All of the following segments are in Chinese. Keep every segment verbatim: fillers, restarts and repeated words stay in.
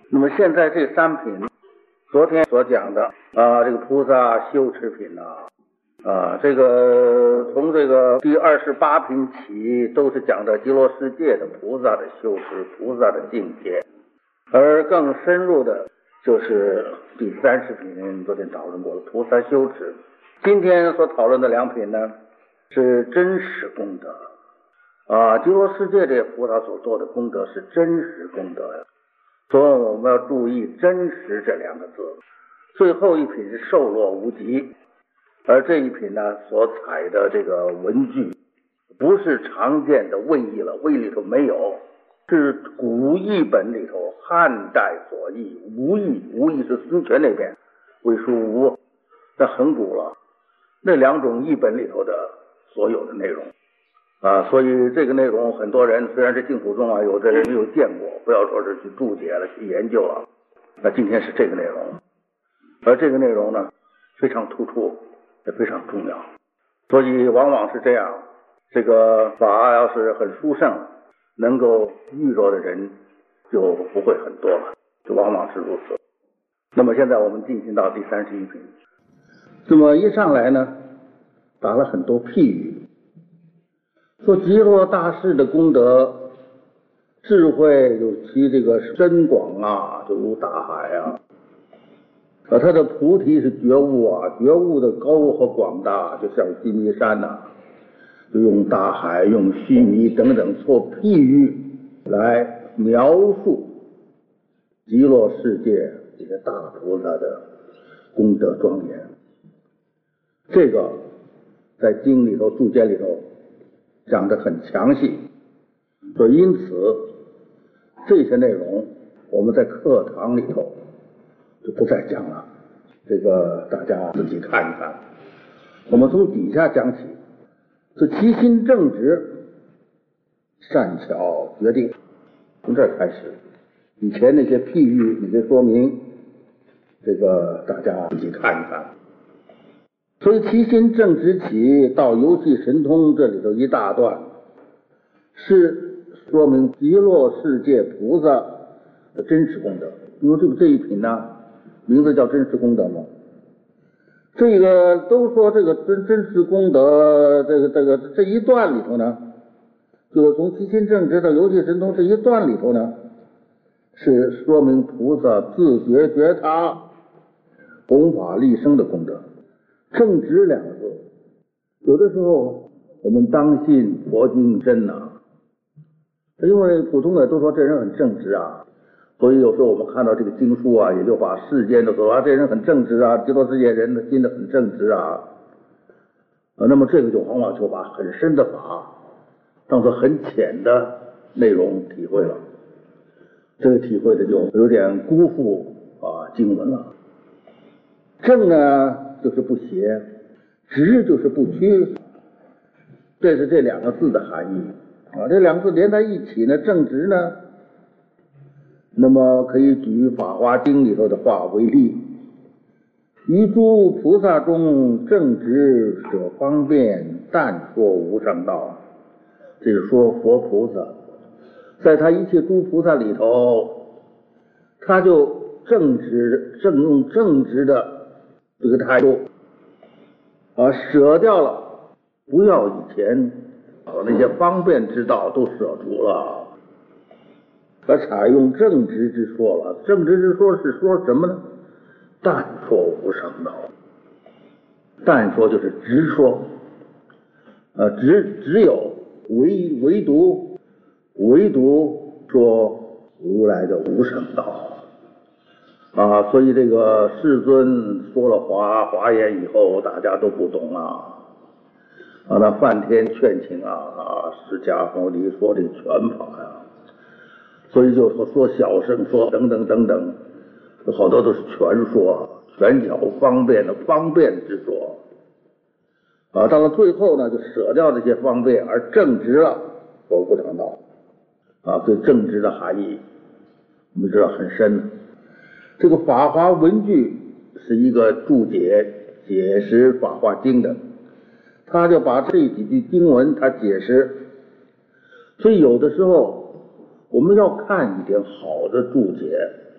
那么现在这三品，昨天所讲的啊，这个菩萨修持品呐、啊，啊，这个从这个第二十八品起，都是讲的极乐世界的菩萨的修持、菩萨的境界，而更深入的就是第三十品，昨天讨论过了菩萨修持。今天所讨论的两品呢，是真实功德啊，极乐世界这菩萨所做的功德是真实功德呀。所以我们要注意真实这两个字。最后一品是受落无极，而这一品呢所采的这个文句不是常见的魏译了，魏里头没有，是古译本里头汉代所译，吴译，吴译是孙权那边，魏书吴，那很古了，那两种译本里头的所有的内容啊，所以这个内容很多人虽然是净土宗啊，有的人没有见过，不要说是去注解了，去研究了。那今天是这个内容，而这个内容呢非常突出，也非常重要，所以往往是这样，这个法要是很殊胜，能够遇着的人就不会很多了，就往往是如此。那么现在我们进行到第三十一品，这么一上来呢，打了很多譬喻。说极乐大士的功德智慧有其这个深广啊，就如大海啊，而他的菩提是觉悟啊，觉悟的高和广大就像须弥山呐、啊，就用大海用须弥等等做譬喻来描述极乐世界这些大菩萨的功德庄严。这个在经里头注解里头讲得很详细，所以因此这些内容我们在课堂里头就不再讲了，这个大家自己看一看。我们从底下讲起，是其心正直，善巧决定，从这儿开始。以前那些譬喻那些说明，这个大家自己看一看。所以其心正直起到游戏神通这里头一大段，是说明极乐世界菩萨的真实功德。因为这个这一品呢，名字叫真实功德嘛。这个都说这个真真实功德，这个这个这一段里头呢，就是从其心正直到游戏神通这一段里头呢，是说明菩萨自觉觉他、弘法利生的功德。正直两个字，有的时候我们当信佛经真呐、啊，因为普通的都说这人很正直啊，所以有时候我们看到这个经书啊，也就把世间的说啊，这人很正直啊，极乐世界人的心的很正直啊，啊，那么这个就往往就把很深的法当作很浅的内容体会了，这个体会的就有点辜负啊经文了。正呢就是不邪，直就是不屈，这是这两个字的含义啊。这两个字连在一起呢，正直呢，那么可以举《法华经》里头的话为例：于诸菩萨中，正直舍方便，但说无上道。这是说佛菩萨，在他一切诸菩萨里头，他就正直，正用正直的这个态度啊，舍掉了不要以前那些方便之道都舍除了，而采用正直之说了。正直之说是说什么呢？但说无上道。但说就是直说，呃，只只有唯唯独唯独说如来的无上道。啊，所以这个世尊说了华华严以后，大家都不懂啊。啊，那梵天劝请啊，啊，释迦牟尼说这个全法呀，所以就说说小乘说等等等等，好多都是全说，全巧方便的方便之说。啊，到了最后呢，就舍掉这些方便，而正直了说无上道。啊，对正直的含义，我们知道很深。这个法华文句是一个注解解释法华经的，他就把这几句经文他解释。所以有的时候我们要看一点好的注解，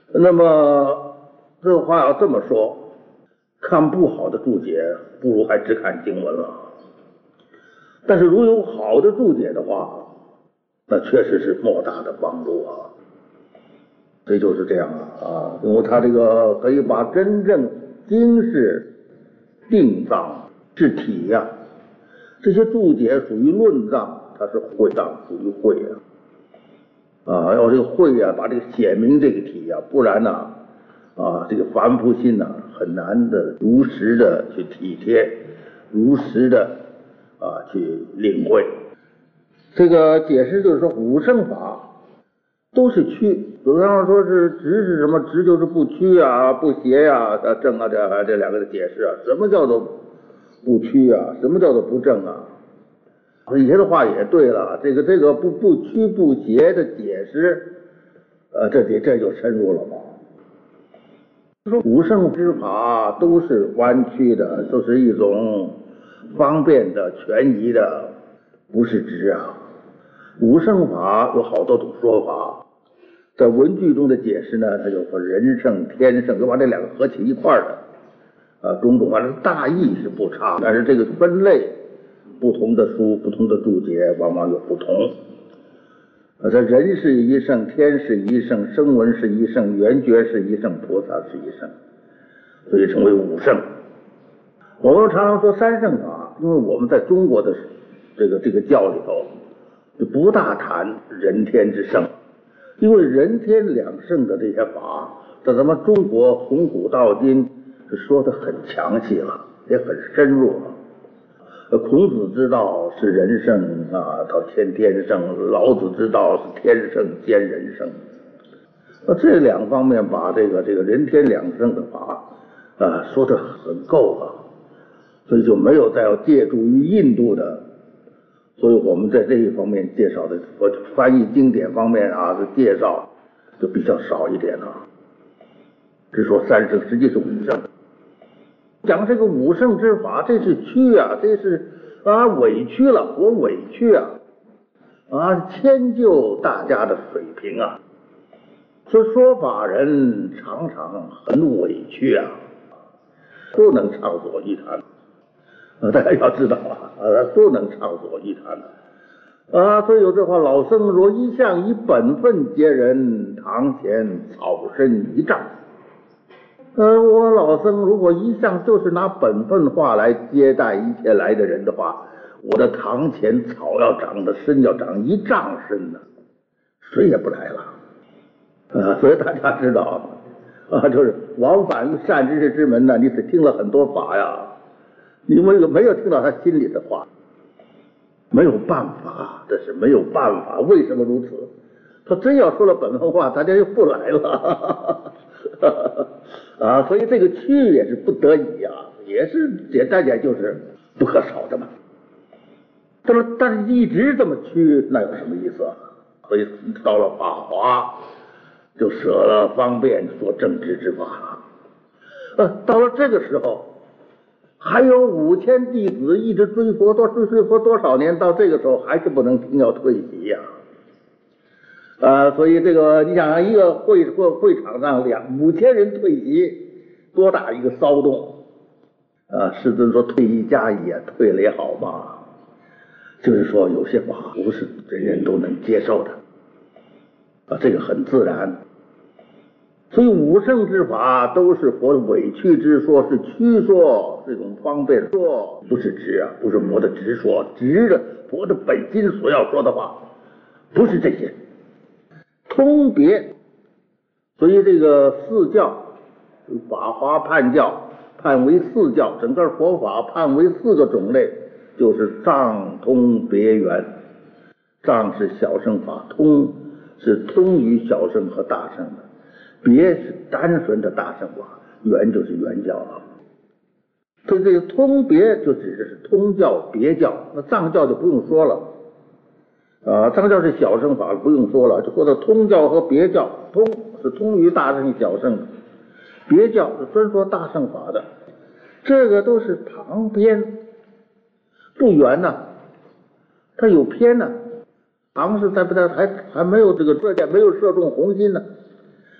那么这话要这么说，看不好的注解，不如还只看经文了。但是如有好的注解的话，那确实是莫大的帮助啊。这就是这样啊，啊，因为他这个可以把真正经是定藏是体呀、啊，这些注解属于论藏，它是会藏，属于会啊。啊，要这个会呀、啊，把这个显明这个体呀、啊，不然呢、啊，啊，这个凡夫心呢、啊，很难的如实的去体贴，如实的啊去领会。这个解释就是说，五圣法都是虚，有的人说是直是什么？直就是不曲啊，不邪呀、啊，正啊，这这两个的解释啊，什么叫做不曲啊？什么叫做不正啊？以前的话也对了，这个这个不不曲不邪的解释，呃，这这这就深入了嘛。说五圣之法都是弯曲的，都是一种方便的、权宜的，不是直啊。五圣法有好多种说法，在文句中的解释呢，它就说人圣、天圣，就把这两个合起一块的，啊，种种反正大意是不差，但是这个分类。不同的书、不同的注解，往往有不同。呃，这人是一圣，天是一圣，声闻是一圣，缘觉是一圣，菩萨是一圣，所以称为五圣。我们常常说三圣法，因为我们在中国的这个这个教里头，就不大谈人天之圣，因为人天两圣的这些法，在咱们中国从古到今是说的很详细了，也很深入了。孔子之道是人圣啊，到天天圣；老子之道是天圣兼人圣。那这两方面把这个这个人天两圣的法啊说得很够了，所以就没有再要借助于印度的。所以我们在这一方面介绍的，我翻译经典方面啊的介绍就比较少一点了。只说三圣，实际是五圣。讲这个五圣之法，这是屈啊，这是啊委屈了，我委屈啊，啊迁就大家的水平啊。说说法人常常很委屈啊，不能畅所欲谈。啊，大家要知道啊，啊不能畅所欲谈的。啊，所以有这话，老僧若一向以本分接人，堂前草深一丈。呃，我老僧如果一向就是拿本分话来接待一切来的人的话，我的堂前草要长得深，要长一丈深呢，谁也不来了。啊，所以大家知道啊，就是往返于善知识之门呢，你只听了很多法呀，你没有没有听到他心里的话，没有办法，这是没有办法。为什么如此？他真要说了本分话，大家就不来了。啊，所以这个屈也是不得已啊，也是简单讲就是不可少的嘛。但是但是一直这么屈，那有什么意思啊？所以到了法华，就舍了方便说正直之法了。呃，到了这个时候，还有五千弟子一直追佛，多追追佛多少年，到这个时候还是不能听要退席呀、啊。呃，所以这个你想一个会会会场上两五千人退席，多大一个骚动啊！世尊说退一加一啊，退了也好嘛。就是说有些法不是人人都能接受的啊，这个很自然。所以五圣之法都是佛的委屈之说，是曲说，这种方便说，不是直啊，不是佛的直说，直的佛的本心所要说的话，不是这些。通别，所以这个四教，法华判教判为四教，整个佛法判为四个种类，就是藏通别圆。藏是小乘法，通是通于小乘和大乘的，别是单纯的大乘法，圆就是圆教了。所以这个通别就指的是通教别教，那藏教就不用说了。啊，藏教是小乘法，不用说了，就说到通教和别教，通是通于大乘小乘的，别教是专说大乘法的，这个都是旁边不圆呢，它有偏呢，旁是在不在还还没有这个射箭，没有射中红心呢，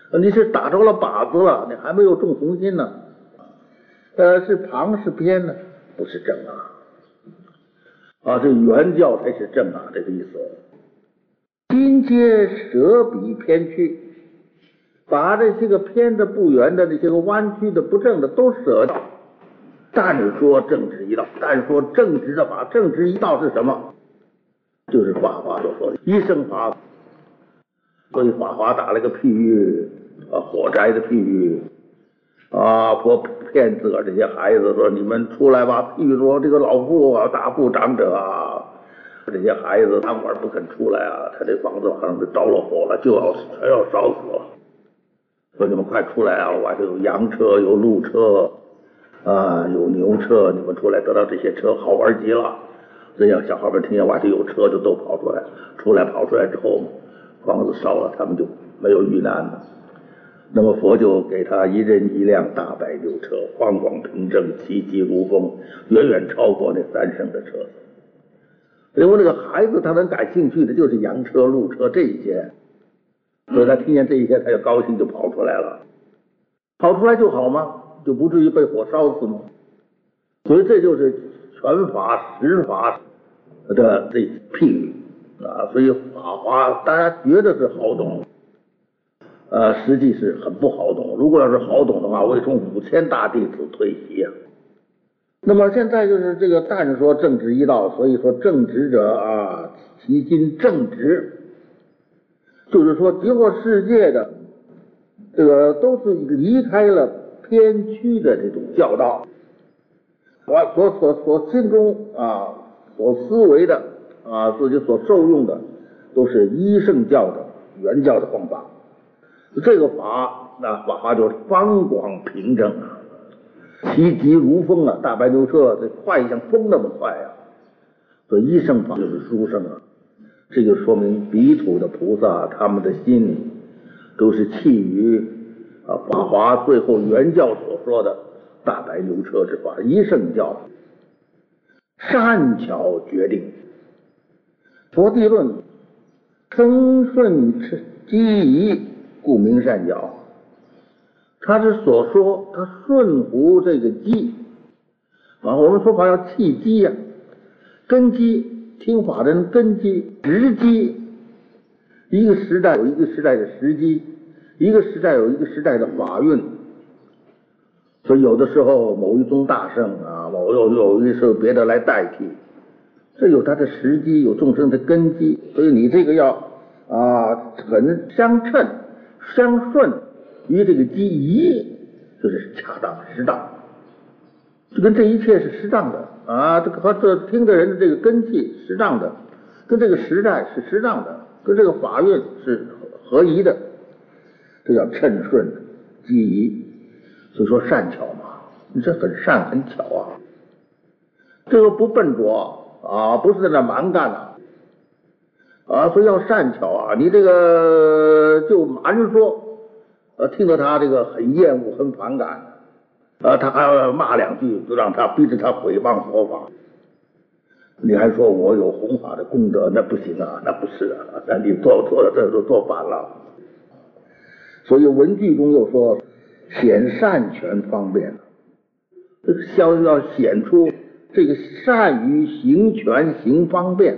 你是打着了靶子了，你还没有中红心呢。呃，是旁是偏呢？不是正啊。啊，这圆教才是正啊，这个意思。心皆舍彼偏曲，把这些个偏的不圆的、这些个弯曲的不正的都舍掉。但说正直一道，但说正直的法，正直一道是什么？就是法华所说的一生法。所以法华打了个譬喻，啊，火灾的譬喻，啊，说骗自个儿这些孩子说你们出来吧。譬如说这个老妇啊，大妇长者啊，这些孩子贪玩不肯出来啊，他这房子好像是着了火了，就要全要烧死了。说你们快出来啊！外头有羊车，有鹿车，啊，有牛车，你们出来得到这些车，好玩极了。这样小孩们听见外头有车，就都跑出来。出来跑出来之后，房子烧了，他们就没有遇难了。那么佛就给他一人一辆大白牛车，宽广平正，其疾如风，远远超过那三圣的车子。因为那个孩子他能感兴趣的就是羊车、鹿车这一些，所以他听见这一些，他就高兴，就跑出来了。跑出来就好吗？就不至于被火烧死吗？所以这就是全法实法的这譬喻啊。所以法华大家觉得是好懂，呃，实际是很不好懂。如果要是好懂的话，为从五千大弟子退席啊。那么现在就是这个但说正直一道，所以说正直者啊，其心正直，就是说极乐世界的这个都是离开了偏曲的这种教导，我所所所心中啊所思维的啊自己所受用的都是一圣教的原教的方法。这个法那法华就是方广平正啊，其疾如风啊，大白牛车这快像风那么快啊。所以一圣法就是殊胜啊。这就说明彼土的菩萨他们的心都是弃于啊法华最后原教所说的大白牛车之法，一圣教善巧决定。佛地论生顺机宜，故名善巧。他是所说他顺乎这个机啊，我们说法要弃机呀、啊，根基。听法的人根基时机，一个时代有一个时代的时机，一个时代有一个时代的法运。所以有的时候某一宗大圣啊，某有有一时候别的来代替，这有它的时机，有众生的根基。所以你这个要啊很相称相顺于这个机宜，就是恰当适当，就跟这一切是适当的啊，这个和这听的人的这个根器适当的，跟这个时代是适当的，跟这个法运是合宜的，这叫称顺机宜。所以说善巧嘛，你这很善很巧啊，这个不笨拙啊，不是在那蛮干啊，啊，所以要善巧啊。你这个就蛮说，呃，听了他这个很厌恶很反感。啊，他还要骂两句，就让他逼着他毁谤佛法。你还说我有弘法的功德，那不行啊，那不是啊，那你做错了，这就做反了。所以文句中又说显善权方便，这个要要显出这个善于行权行方便，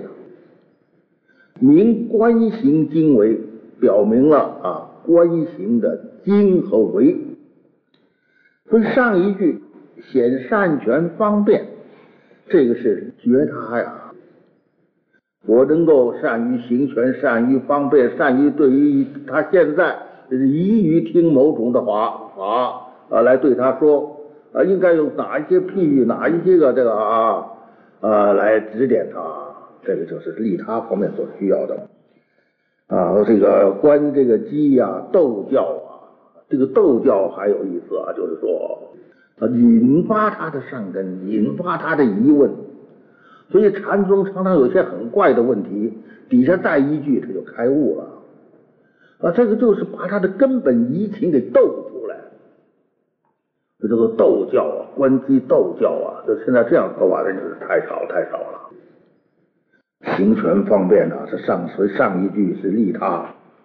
明观行经为，表明了啊观行的经和为。所以上一句显善权方便，这个是觉他呀，我能够善于行权，善于方便，善于对于他现在宜于听某种的法法啊来对他说啊，应该用哪一些譬喻，哪一些个这个啊啊来指点他，这个就是利他方面所需要的啊。这个观这个机呀，斗教啊。这个斗教还有意思啊，就是说啊，引发他的善根，引发他的疑问。所以禅宗常常有些很怪的问题，底下再一句他就开悟了啊，这个就是把他的根本疑情给斗出来。这叫做斗教啊，观机斗教啊，就现在这样说法的人就是太少太少了。行权方便啊，是上所以上一句是利他。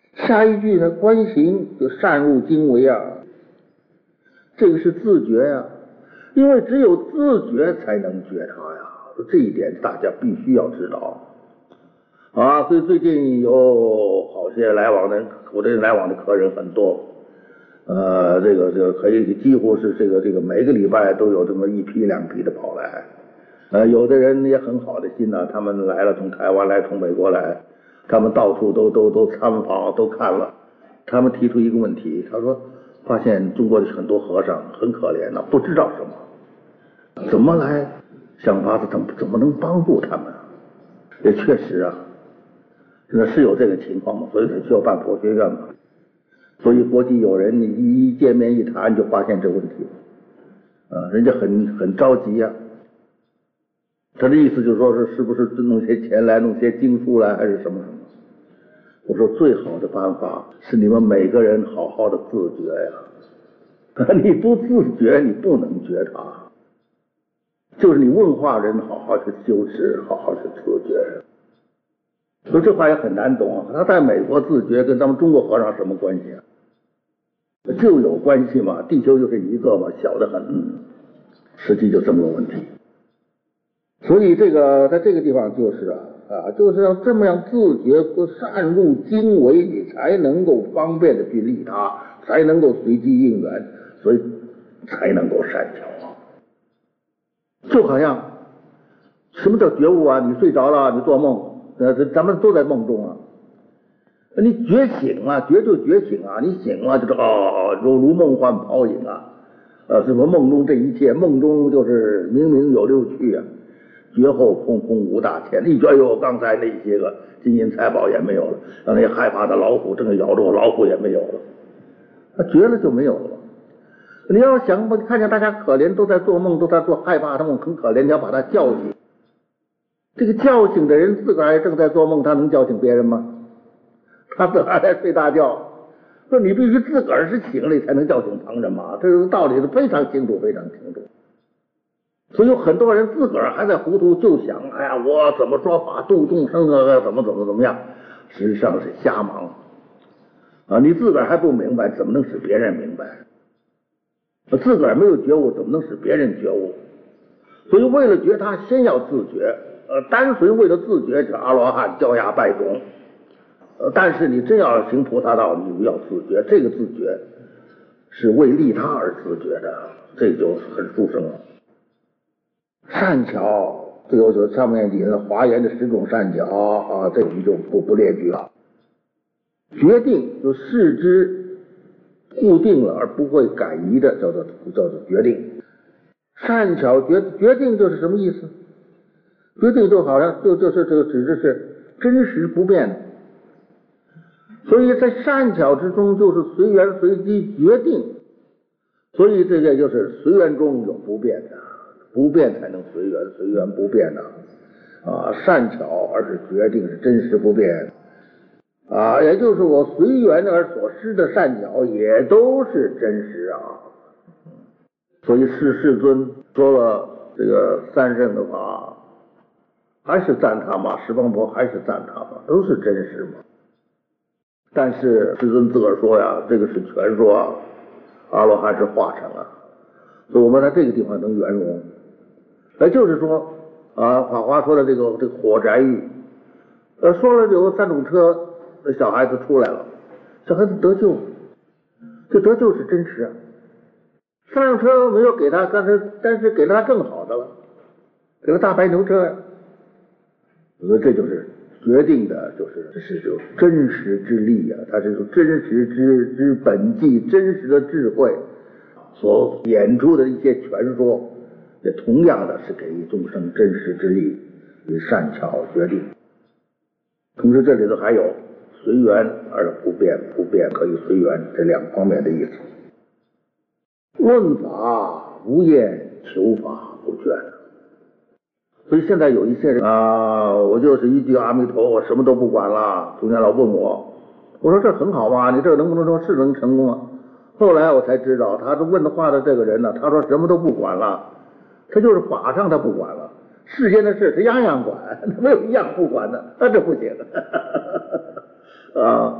下一句呢，观行就善入经为啊，这个是自觉呀、啊，因为只有自觉才能觉察呀，这一点大家必须要知道啊。所以最近有好些来往的，我这来往的客人很多，呃，这个这个可以几乎是这个这个每个礼拜都有这么一批两批的跑来，呃，有的人也很好的心呢、啊，他们来了，从台湾来，从美国来。他们到处都都都参访都看了，他们提出一个问题，他说发现中国的很多和尚很可怜呐、啊，不知道什么，怎么来想法子怎么怎么能帮助他们？也确实啊，现在是有这个情况嘛，所以才需要办佛学院嘛。所以国际友人一一见面一谈就发现这问题，啊，人家很很着急呀、啊。他的意思就是说是是不是弄些钱来弄些经书来还是什么什么？我说最好的办法是你们每个人好好的自觉呀，你不自觉你不能觉察，就是你问话人好好去修持，好好去自觉。所以这话也很难懂啊，他在美国自觉跟咱们中国和尚什么关系啊？就有关系嘛，地球就是一个嘛，小得很，实际就这么个问题。所以这个在这个地方就是啊啊，就是要这么样自觉和善入经为，你才能够方便的去利他，才能够随机应缘，所以才能够善巧啊。就好像什么叫觉悟啊？你睡着了，你做梦，呃，咱们都在梦中啊。你觉醒啊，觉就觉醒啊，你醒了就是哦，如如梦幻泡影啊，呃，什么梦中这一切，梦中就是明明有六趣啊。觉后空空无大千，一觉哟，刚才那些个金银财宝也没有了，让那害怕的老虎正咬着我，老虎也没有了，他觉了就没有了。你要想看见大家可怜，都在做梦，都在做害怕的梦，很可怜，你要把他叫醒。这个叫醒的人自个儿正在做梦，他能叫醒别人吗？他自个儿在睡大觉，说你必须自个儿是醒了，才能叫醒旁人嘛，这个道理是非常清楚，非常清楚。所以有很多人自个儿还在糊涂，就想哎呀，我怎么说法度众生啊，怎么怎么怎么样，实际上是瞎忙啊！你自个儿还不明白，怎么能使别人明白？自个儿没有觉悟，怎么能使别人觉悟？所以为了觉他，先要自觉。呃，单纯为了自觉，这阿罗汉焦芽败种。呃，但是你真要行菩萨道，你要自觉，这个自觉是为利他而自觉的，这就很殊胜了。善巧，这个就上面引了华严的十种善巧啊，这我们就不不列举了。决定就视之固定了而不会改移的，叫做叫做决定。善巧决决定就是什么意思？决定就好像就就是这个指的是真实不变的，所以在善巧之中就是随缘随机决定，所以这个就是随缘中有不变的。不变才能随缘，随缘不变呐、啊，啊，善巧而是决定是真实不变，啊，也就是我随缘而所施的善巧也都是真实啊。所以世世尊说了这个三圣的法，还是赞他嘛，十方佛还是赞他嘛，都是真实嘛。但是世尊自个儿说呀，这个是全说啊，阿罗汉是化成啊，所以我们在这个地方能圆融。也就是说啊，法华说的这个这个火宅狱，呃，说了有三种车，小孩子出来了，小孩子得救，这得救是真实啊。三辆车没有给他，但是但是给了他更好的了，给了大白牛车呀。所以这就是决定的，就是这是就真实之力啊，它是真实之之本际，真实的智慧所演出的一些传说。这同样的是给予众生真实之力与善巧决定，同时这里头还有随缘而不变，不变可以随缘这两方面的意思。论法无厌，求法不倦。所以现在有一些人啊，我就是一句阿弥陀，我什么都不管了。中间老问我，我说这很好嘛，你这能不能说是能成功啊？后来我才知道，他问的话的这个人呢，他说什么都不管了。他就是法上他不管了，世间的事他样样管，他没有一样不管的，那这不行啊！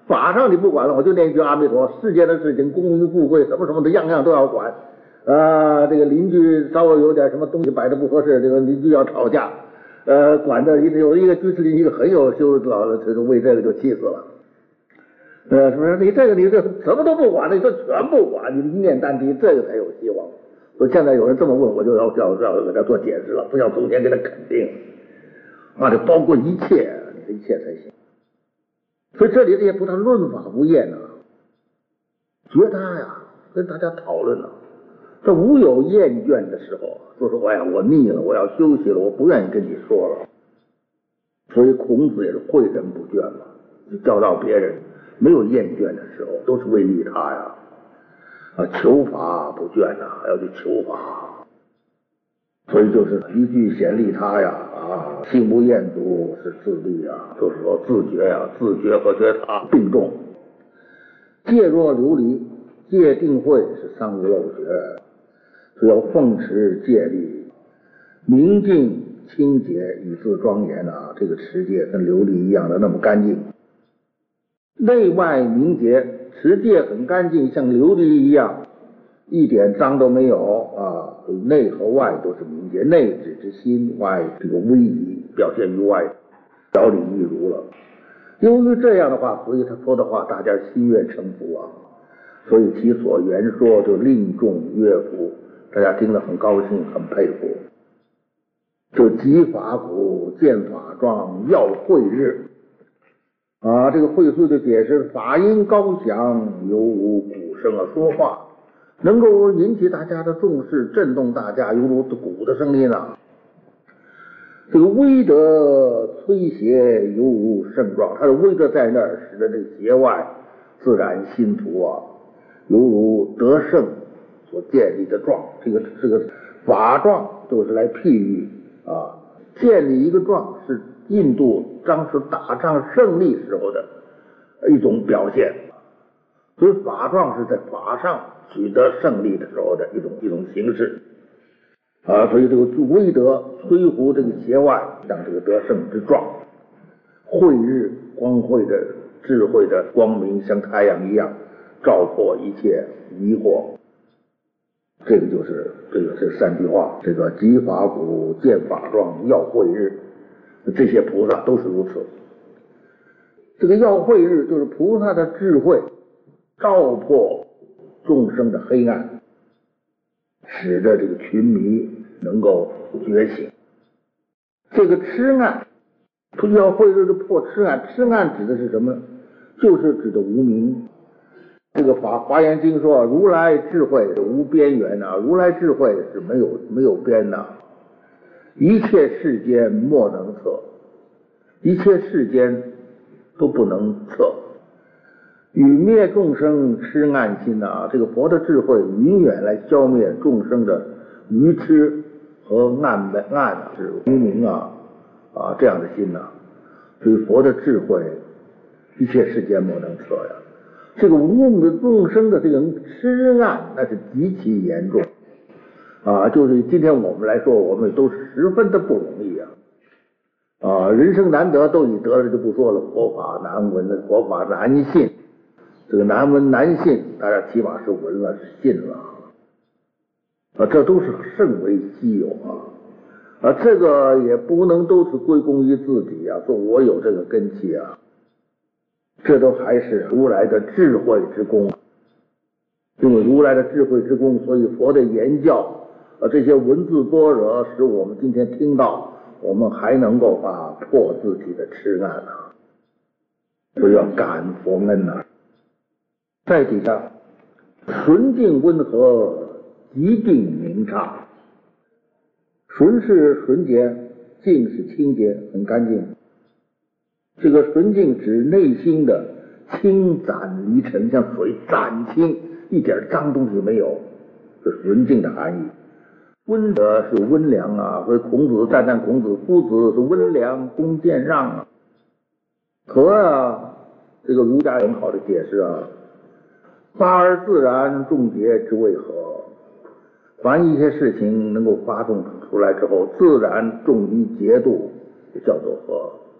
法上你不管了，我就念一句阿弥陀。世间的事情，功名富贵，什么什么的，样样都要管。啊，这个邻居稍微有点什么东西摆的不合适，这个邻居要吵架，呃，管的有一个居士邻居很有修老了，这个为这个就气死了。呃，什么你这个你这什么都不管，你这全不管，你一念单提，这个才有希望。所以现在有人这么问，我就要要要给他做解释了，不要从前给他肯定啊，这包括一切，你的一切才行。所以这里这些菩萨论法无厌啊，觉他呀，跟大家讨论了。这无有厌倦的时候，说说哎呀，我腻了，我要休息了，我不愿意跟你说了。所以孔子也是诲人不倦嘛，就教导别人没有厌倦的时候，都是为利他呀。啊，求法不倦呐、啊，还要去求法。所以就是一句显利他呀，啊，心无厌足是自利啊，就是说自觉呀、啊，自觉和觉他并重。戒若琉璃，戒定慧是三无漏学，所以要奉持戒律，明净清洁以自庄严啊。这个持戒跟琉璃一样的那么干净，内外明洁，持戒很干净，像琉璃一样，一点脏都没有啊。内和外都是明洁，内指之心，外这个威仪表现于外，表里一如了。由于这样的话，所以他说的话大家心悦诚服啊，所以其所言说就令众悦服，大家听得很高兴，很佩服。就集法鼓，见法状，要会日啊，这个会书的解释，法音高响，犹如鼓声啊，说话能够引起大家的重视，震动大家，犹如鼓的声音啊。这个威德摧邪，犹如圣状，它的威德在那儿，使得这个邪外自然心图啊，犹如得胜所建立的状。这个这个法状都是来譬喻啊，建立一个状是印度当时打仗胜利时候的一种表现，所以法状是在法上取得胜利的时候的一种一种形式啊，所以这个威德摧伏这个邪外，让这个得胜之状，慧日光辉的智慧的光明像太阳一样照破一切疑惑。这个就是这个是三句话，这个集法鼓，见法状，要慧日，这些菩萨都是如此。这个要慧日就是菩萨的智慧照破众生的黑暗，使得这个群迷能够觉醒。这个痴暗，要慧日就破痴暗，痴暗指的是什么？就是指的无明。这个法华严经说，如来智慧是无边缘啊，如来智慧是没有没有边的、啊，一切世间莫能测，一切世间都不能测。与灭众生痴暗心啊，这个佛的智慧永远来消灭众生的愚痴和暗暗啊，是无明啊啊这样的心呐、啊。所以佛的智慧，一切世间莫能测呀。这个无的众生的这个痴暗，那是极其严重啊！就是今天我们来说，我们都是十分的不容易啊！啊，人生难得，都已得了就不说了，佛法难闻的，佛法难信，这个难闻难信，大家起码是闻了，是信了啊！这都是甚为稀有啊！啊，这个也不能都是归功于自己啊，说我有这个根器啊。这都还是如来的智慧之功，因为如来的智慧之功，所以佛的言教啊，这些文字般若，使我们今天听到，我们还能够啊破自己的痴暗啊，所以要感佛恩呐、啊。再底下，纯净温和，极定明畅。纯是纯洁，净是清洁，很干净。这个纯净指内心的清攒离尘，像水攒清，一点脏东西没有，是纯净的含义。温者是温良啊，所以孔子赞叹孔子夫子是温良恭俭让啊。和啊，这个儒家很好的解释啊，发而自然，众节之谓和。凡一些事情能够发动出来之后，自然重于节度，就叫做和。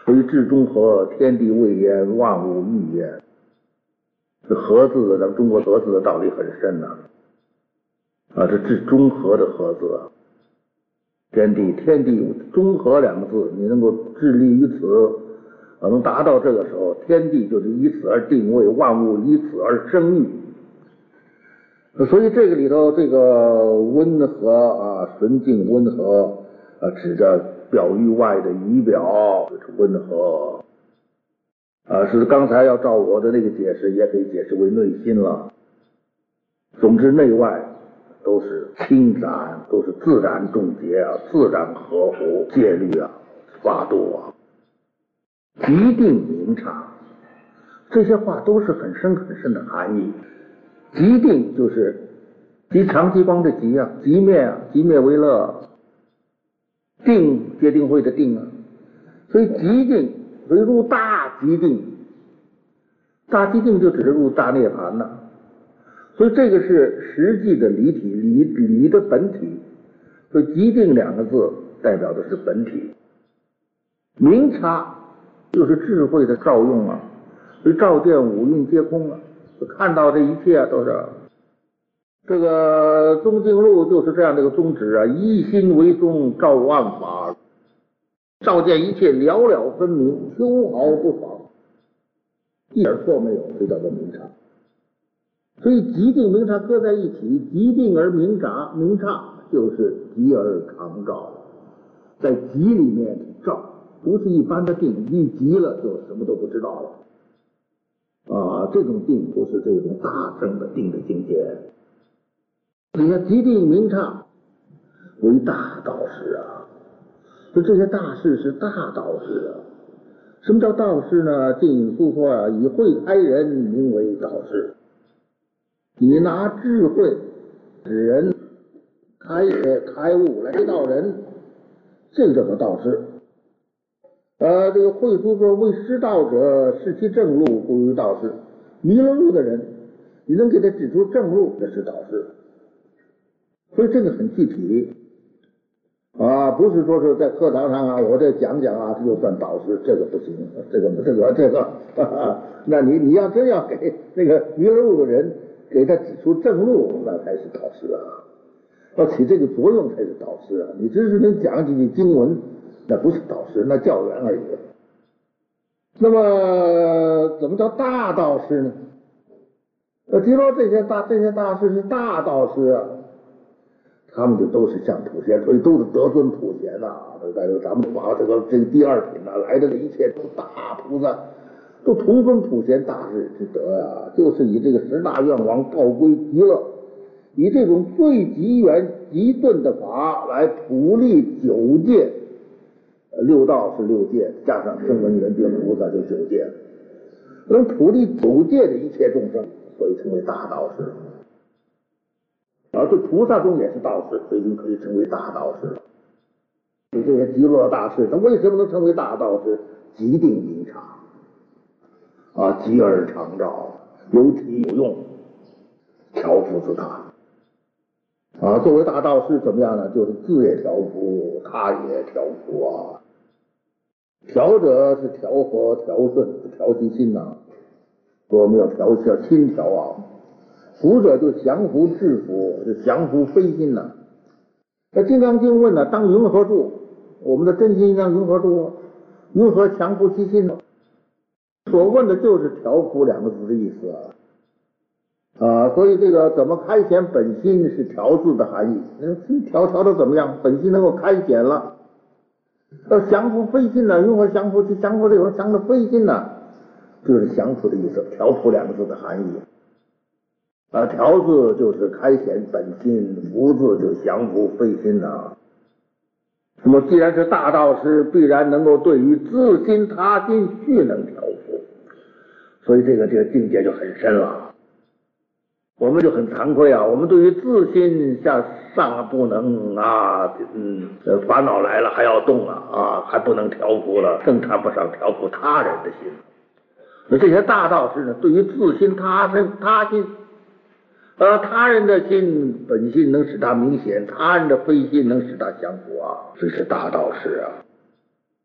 所以至中和，天地未焉，万物欲焉。这和字的，咱们中国和字的道理很深呐、啊。啊，这至中和的和字啊，天地天地中和两个字，你能够致力于此，啊，能达到这个时候，天地就是以此而定位，万物以此而生育。所以这个里头，这个温和啊，纯净温和啊，指着表域外的仪表，就是温和啊，是刚才要照我的那个解释，也可以解释为内心了。总之，内外都是清展，都是自然众结啊，自然合乎戒律啊，法度啊，极定明察，这些话都是很深很深的含义。极定就是极长极光的极啊，极灭啊，极灭为乐，定戒定慧的定啊，所以极定，所以入大极定，大极定就指是入大涅盘呐、啊。所以这个是实际的离体，离离的本体。所以极定两个字代表的是本体。明察就是智慧的照用啊，所以照见五蕴皆空啊，看到这一切都是。这个宗经录就是这样的一个宗旨啊，一心为宗，照万法，照见一切了了分明，丝毫不妨，一点错没有，这叫做明察。所以极定明察搁在一起，极定而明察，明察就是极而常照，在极里面照，不是一般的定，一极了就什么都不知道了啊，这种定不是这种大圣的定的境界。你看极定明察为大道士啊，说这些大士是大道士啊。什么叫道士呢？净隐书说啊，以慧开人名为道士。你拿智慧使人开学开悟来道人，这个叫做道士。呃，这个慧书说，为失道者示其正路，故为道士。迷了路的人，你能给他指出正路，这是道士。所以这个很具体啊，不是说是在课堂上啊，我这讲讲啊，这就算导师，这个不行，这个这个这个，哈哈，那你你要真要给那个迷了路的人给他指出正路，那才是导师啊，要起这个作用才是导师啊。你只是能讲几句经文，那不是导师，那教员而已。那么怎么叫大道士呢？呃，听说这些大这些大士是大道士啊。他们就都是像普贤，所以都是得尊普贤呐、啊。在这咱们把这个这个第二品呐、啊、来的这一切都大菩萨，都同尊普贤大士之德呀、啊，就是以这个十大愿望报归极乐，以这种最极远极顿的法来普利九界，六道是六界，加上声闻缘觉菩萨就九界，能普利九界的一切众生，所以称为大道士。而对菩萨中也是道士，所以就可以称为大道士了。就这些极乐大士，他为什么能成为大道士？极定明察啊，极而常照，有体有用，调伏自他啊。作为大道士怎么样呢？就是自也调伏，他也调伏啊。调者是调和、调顺、调其心呐、啊。我们要调要心调啊。服者就降服制服，就降服非心呐、啊。那《金刚经》问呢、啊，当云何住？我们的真心当云何住？云何降服其心呢？所问的就是调伏两个字的意思啊。啊，所以这个怎么开显本心是调字的含义。那调调的怎么样？本心能够开显了。要降服非心呢？云何降服其降服这种降的非心呢？就是降服的意思，调伏两个字的含义。啊，调字就是开显本心，伏字就降服非心呐、啊。那么既然是大道师，必然能够对于自心他心俱能调伏，所以这个这个境界就很深了。我们就很惭愧啊，我们对于自心像尚不能啊，嗯，烦恼来了还要动了啊，还不能调伏了，更谈不上调伏他人的心。那这些大道士呢，对于自心他身他心。呃，他人的心本心能使他明显，他人的非心能使他降服啊，这是大道士啊。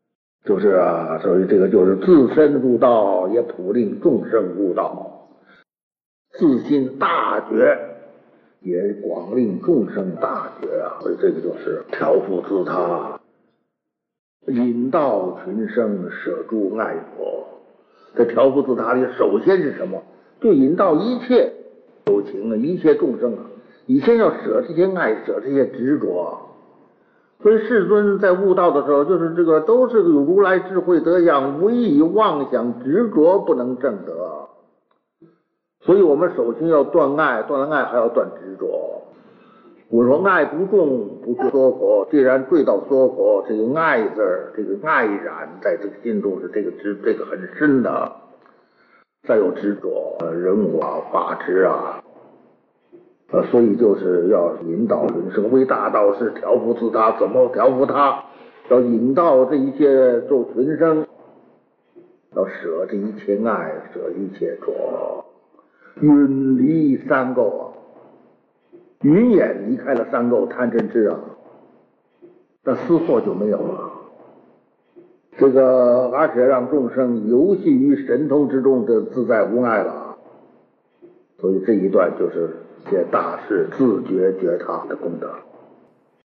就是啊，所以这个就是自身入道，也普令众生入道，自心大觉，也广令众生大觉啊。所以这个就是调伏自他，引导群生，舍诸爱着。这调伏自他里，首先是什么？就引导一切有情啊，一切众生啊，你先要舍这些爱，舍这些执着。所以世尊在悟道的时候，就是这个都是有如来智慧德相，唯以妄想执着不能证得。所以我们首先要断爱，断了爱还要断执着。我说爱不重，不是娑婆。既然坠到娑婆，这个爱字儿，这个爱染在这个心中是这个执，这个很深的。再有执着，呃，人我啊，法执啊。呃，所以就是要引导人生，为大道是调伏自他，怎么调伏他？要引导这一切做群生，要舍这一切爱，舍一切着，远离三垢啊，云眼离开了三垢，贪嗔痴啊，那私货就没有了。这个而且让众生游戏于神通之中，这自在无碍了。所以这一段就是写大事自觉觉他的功德。